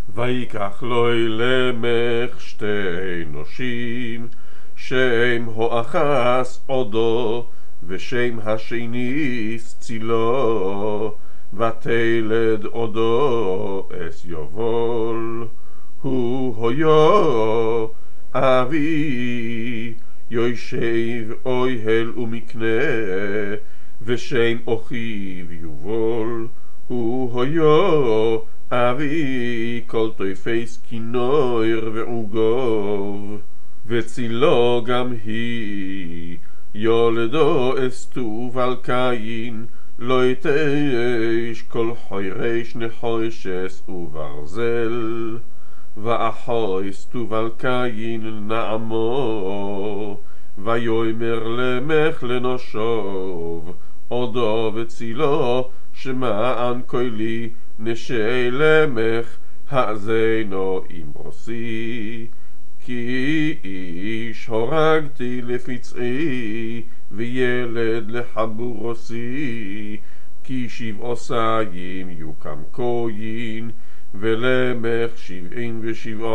ויקח לוי למך שתי נושים, שם הואחס עודו, ושם השני צילו, ותלד עודו אס יובול. הוא הויו אבי, יושב אוהל ומקנה, ושם אחיו יובול. הוא הויו אבי, כל טויפס כינויר ועוגוב, וצילו גם היא, יולדו אסטוב על קין, לא יתש כל חוירש נחושס וברזל, ואחוי סטוב על קין נעמו, ויאמר למך לנושוב, עודו וצילו שמען קולי נשי למך, האזינו אמרוסי. כי איש הורגתי לפצעי, וילד לחבורוסי, כי 7 יוקם כהן, ולמך 77,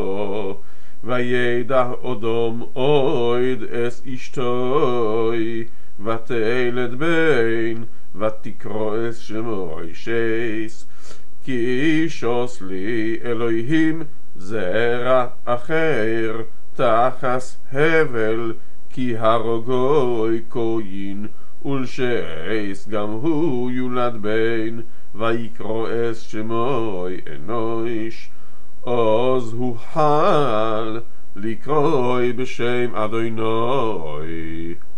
וידע אדום אויד אס אשתוי, ותלד בן, ותקרא אס שמו אישס. כי שוס לי אלוהים זרע אחר תחס הבל, כי הרוגוי כהן, ולשס גם הוא יולד בן, ויקרא אס שמו אנוש. אז הוא חל לקרוא בשם אדוני.